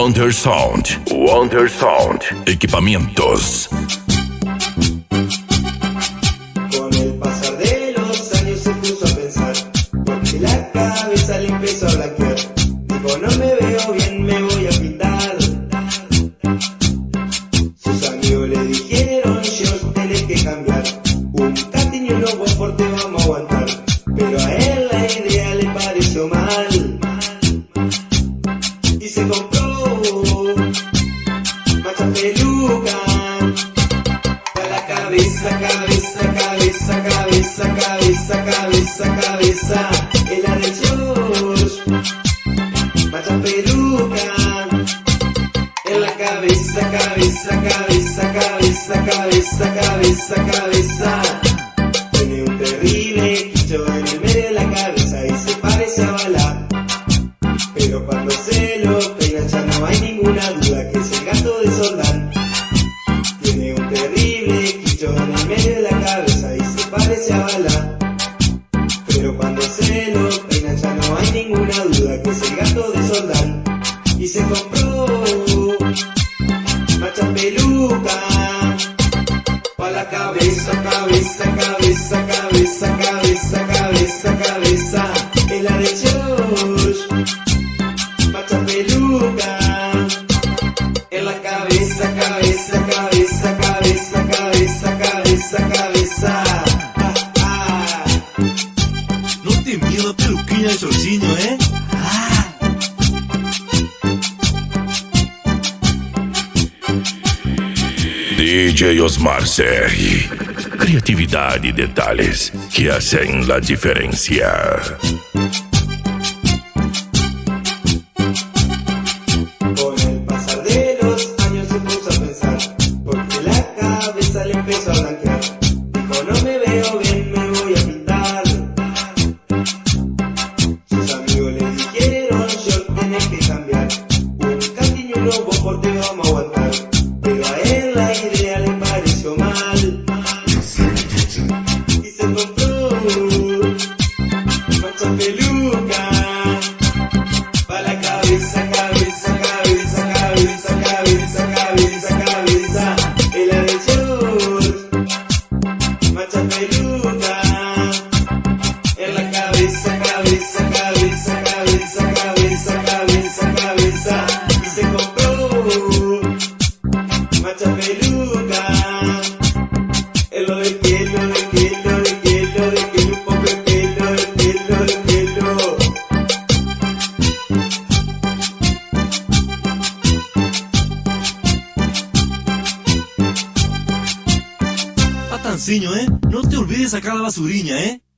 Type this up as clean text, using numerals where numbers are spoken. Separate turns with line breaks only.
Wonder Sound. Wonder Sound. Equipamientos.
Con el pasar de los años se puso a pensar, porque la cabeza le empezó a blanquear. Dijo, no me veo bien, me voy a pintar. Sus amigos le dijeron, yo tenés que cambiar. Un casting y unos Wofford te vamos a aguantar. Pero a él la idea le pareció mal y se compró macha peluca. Pa' la cabeza, cabeza, cabeza, cabeza, cabeza, cabeza, cabeza. Es la de George. Macha peluca. En la cabeza, cabeza, cabeza, cabeza, cabeza, cabeza, cabeza. Tiene un terrible quicho en el medio de la cabeza y se parece a Bala. Pero cuando se lo peina ya no hay ninguna duda que es el gato de Soldán. Tiene un terrible quicho en el medio de la cabeza y se parece a Bala. Pero cuando se lo peina ya no hay ninguna duda que es el gato de Soldán. Y se compró macha peluca. Pa' la cabeza, cabeza, cabeza, cabeza, cabeza, cabeza, cabeza. Es la de George. Macha peluca. En la cabeza, cabeza, cabeza, cabeza, cabeza, cabeza, cabeza.
No te miedo a peluquinha de Jorginho, ¿eh?
DJ Osmar Serri. Criatividade e detalhes que hacen la diferencia.
Con el pasar de los años se puso a pensar, porque la cabeza le empezó a blanquear. Dijo, no me veo bien, me voy a pintar. Sus amigos le dijeron, yo tenés que cambiar. Un casting y unos Wofford te vamos a aguantar. Pero a él la idea le pareció mal y se compró macha peluca. Pa' la cabeza, cabeza, cabeza, cabeza, cabeza, cabeza, cabeza. Es la de George. Macha peluca. En la cabeza, cabeza, cabeza, cabeza, cabeza, cabeza, cabeza. Y se compró macha peluca. En lo del pelo, del pelo, del pelo, del pelo, un poco de pelo, del pelo, del pelo.
Patancinho, ¿eh? No te olvides sacar la basuriña, ¿eh?